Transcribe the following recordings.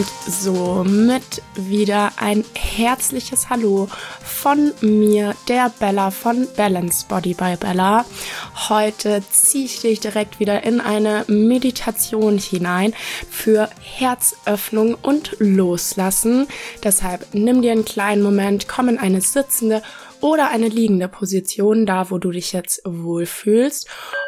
Und somit wieder ein herzliches Hallo von mir, der Bella von Balance Body by Bella. Heute ziehe ich dich direkt wieder in eine Meditation hinein für Herzöffnung und Loslassen. Deshalb nimm dir einen kleinen Moment, komm in eine sitzende oder eine liegende Position, da wo du dich jetzt wohlfühlst.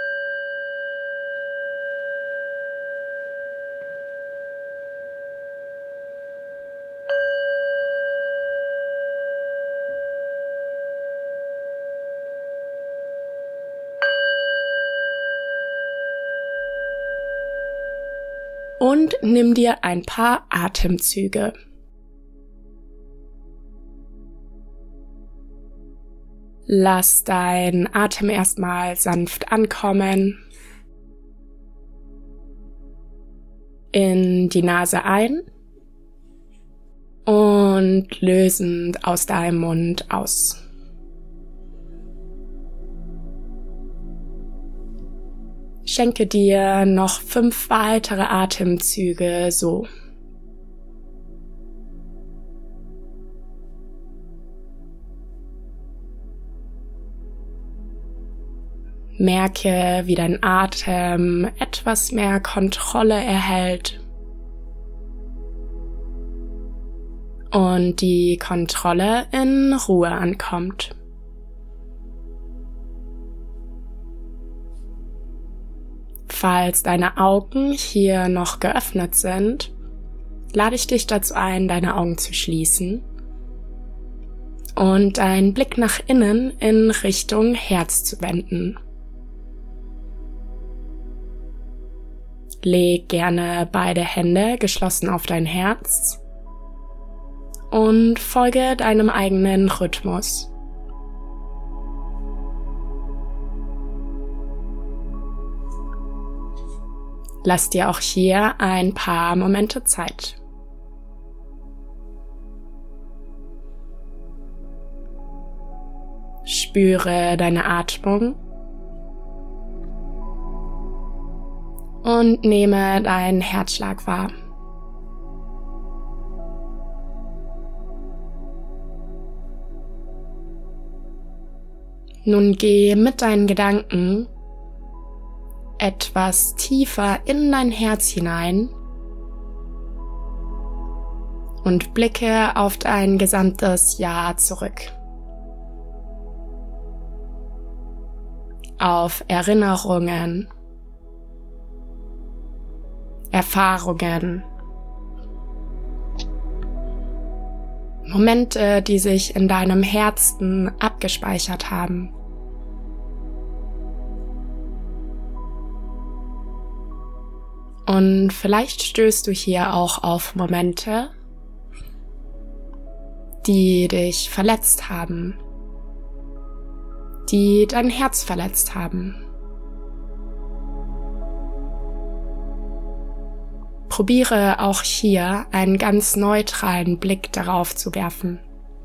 Und nimm dir ein paar Atemzüge. Lass deinen Atem erstmal sanft ankommen. In die Nase ein und lösend aus deinem Mund aus. Schenke dir noch 5 weitere Atemzüge so. Merke, wie dein Atem etwas mehr Kontrolle erhält und die Kontrolle in Ruhe ankommt. Falls deine Augen hier noch geöffnet sind, lade ich dich dazu ein, deine Augen zu schließen und deinen Blick nach innen in Richtung Herz zu wenden. Leg gerne beide Hände geschlossen auf dein Herz und folge deinem eigenen Rhythmus. Lass dir auch hier ein paar Momente Zeit. Spüre deine Atmung und nehme deinen Herzschlag wahr. Nun geh mit deinen Gedanken etwas tiefer in dein Herz hinein und blicke auf dein gesamtes Jahr zurück. Auf Erinnerungen, Erfahrungen, Momente, die sich in deinem Herzen abgespeichert haben. Und vielleicht stößt du hier auch auf Momente, die dich verletzt haben, die dein Herz verletzt haben. Probiere auch hier einen ganz neutralen Blick darauf zu werfen.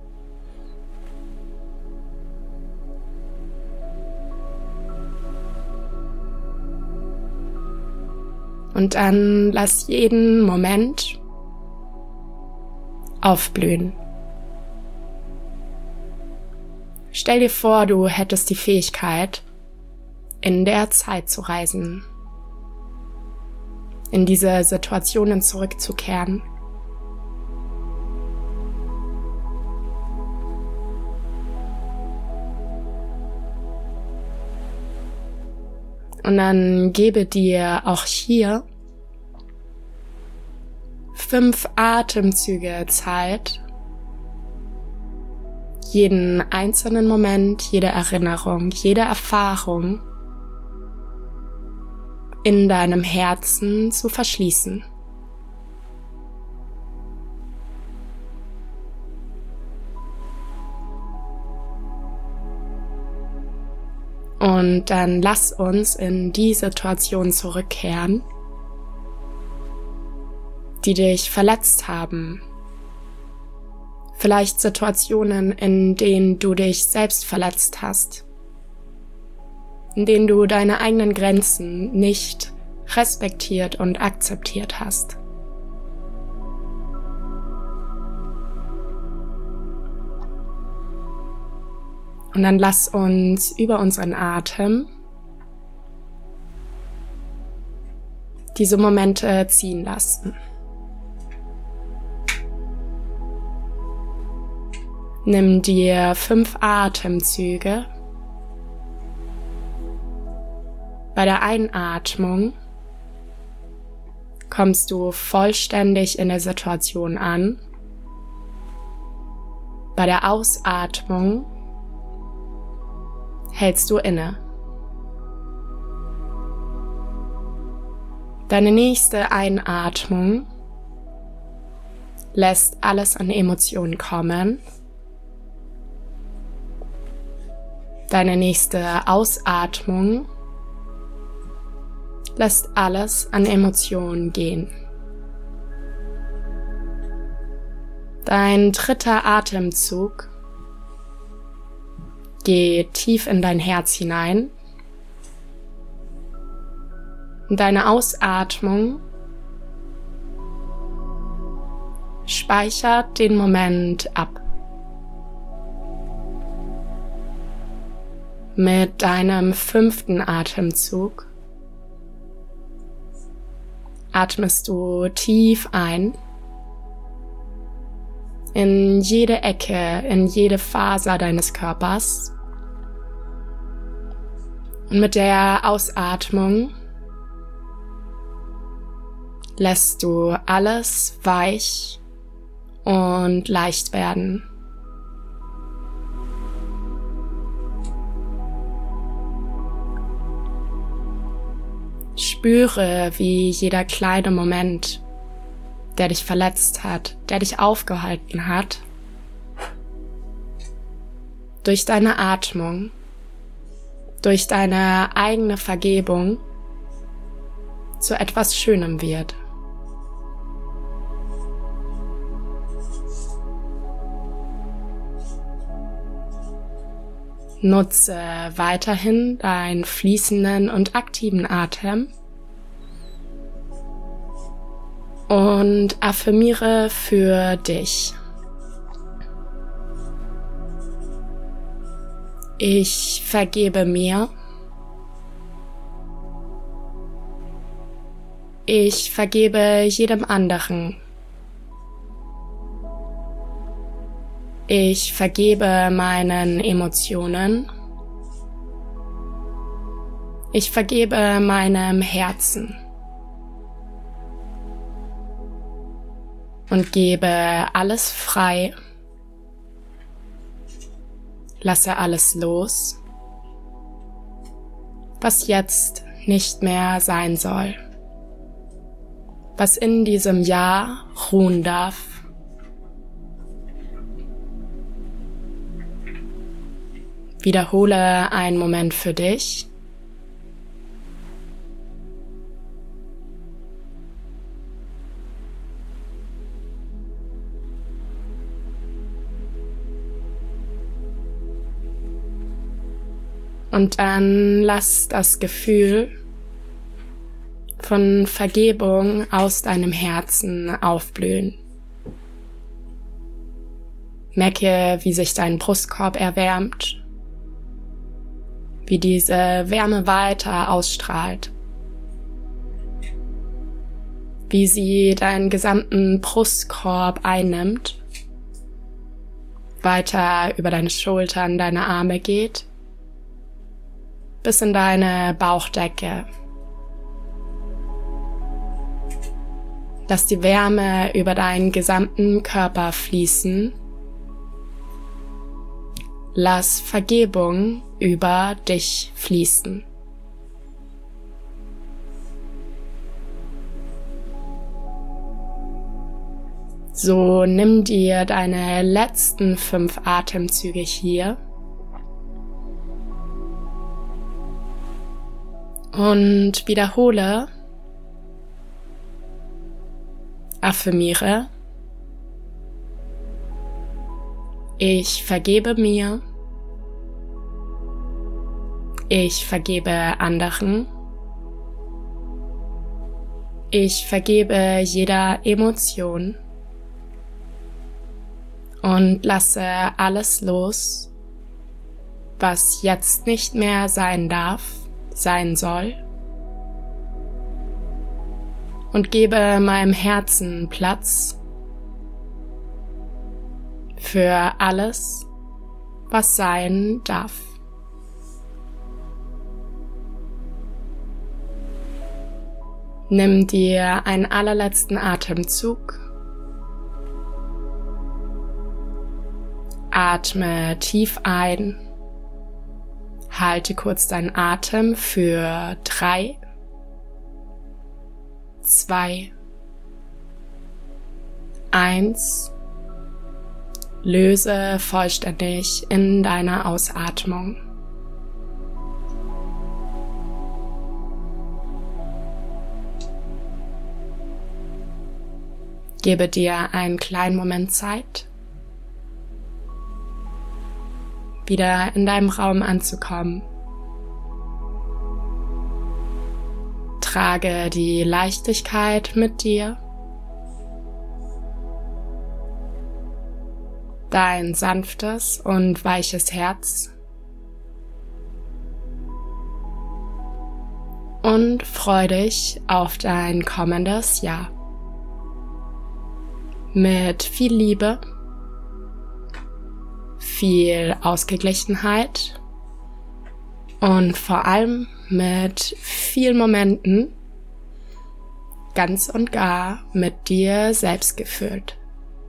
Und dann lass jeden Moment aufblühen. Stell dir vor, du hättest die Fähigkeit, in der Zeit zu reisen, in diese Situationen zurückzukehren. Und dann gebe dir auch hier 5 Atemzüge Zeit, jeden einzelnen Moment, jede Erinnerung, jede Erfahrung in deinem Herzen zu verschließen. Und dann lass uns in die Situation zurückkehren, die dich verletzt haben. Vielleicht Situationen, in denen du dich selbst verletzt hast, in denen du deine eigenen Grenzen nicht respektiert und akzeptiert hast. Und dann lass uns über unseren Atem diese Momente ziehen lassen. Nimm dir 5 Atemzüge. Bei der Einatmung kommst du vollständig in der Situation an. Bei der Ausatmung hältst du inne. Deine nächste Einatmung lässt alles an Emotionen kommen. Deine nächste Ausatmung lässt alles an Emotionen gehen. Dein dritter Atemzug geht tief in dein Herz hinein. Und deine Ausatmung speichert den Moment ab. Mit deinem 5. Atemzug atmest du tief ein, in jede Ecke, in jede Faser deines Körpers. Und mit der Ausatmung lässt du alles weich und leicht werden. Spüre, wie jeder kleine Moment, der dich verletzt hat, der dich aufgehalten hat, durch deine Atmung, durch deine eigene Vergebung zu etwas Schönem wird. Nutze weiterhin deinen fließenden und aktiven Atem und affirmiere für dich: Ich vergebe mir. Ich vergebe jedem anderen. Ich vergebe meinen Emotionen. Ich vergebe meinem Herzen. Und gebe alles frei. Lasse alles los, was jetzt nicht mehr sein soll. Was in diesem Jahr ruhen darf. Wiederhole einen Moment für dich. Und dann lass das Gefühl von Vergebung aus deinem Herzen aufblühen. Merke, wie sich dein Brustkorb erwärmt, wie diese Wärme weiter ausstrahlt, wie sie deinen gesamten Brustkorb einnimmt, weiter über deine Schultern, deine Arme geht, bis in deine Bauchdecke. Lass die Wärme über deinen gesamten Körper fließen. Lass Vergebung über dich fließen. So nimm dir deine letzten 5 Atemzüge hier und wiederhole, affirmiere: Ich vergebe mir. Ich vergebe anderen. Ich vergebe jeder Emotion und lasse alles los, was jetzt nicht mehr sein darf, sein soll. Und gebe meinem Herzen Platz für alles, was sein darf. Nimm dir einen allerletzten Atemzug. Atme tief ein. Halte kurz deinen Atem für 3, 2, 1. Löse vollständig in deiner Ausatmung. Gebe dir einen kleinen Moment Zeit, wieder in deinem Raum anzukommen. Trage die Leichtigkeit mit dir, dein sanftes und weiches Herz und freu dich auf dein kommendes Jahr. Mit viel Liebe, viel Ausgeglichenheit und vor allem mit vielen Momenten ganz und gar mit dir selbst gefüllt.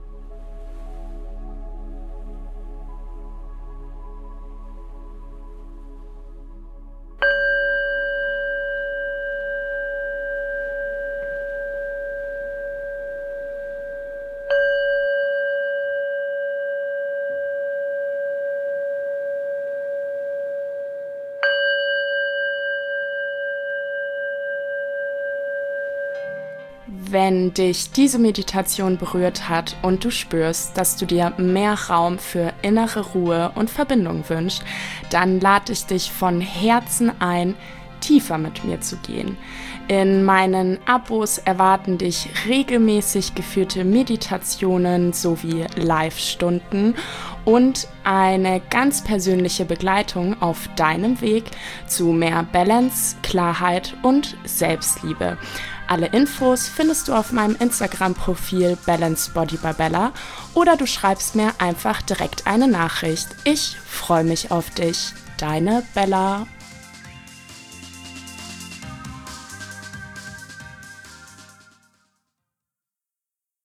Wenn dich diese Meditation berührt hat und du spürst, dass du dir mehr Raum für innere Ruhe und Verbindung wünschst, dann lade ich dich von Herzen ein, tiefer mit mir zu gehen. In meinen Abos erwarten dich regelmäßig geführte Meditationen sowie Live-Stunden und eine ganz persönliche Begleitung auf deinem Weg zu mehr Balance, Klarheit und Selbstliebe. Alle Infos findest du auf meinem Instagram-Profil Balance Body by Bella oder du schreibst mir einfach direkt eine Nachricht. Ich freue mich auf dich. Deine Bella.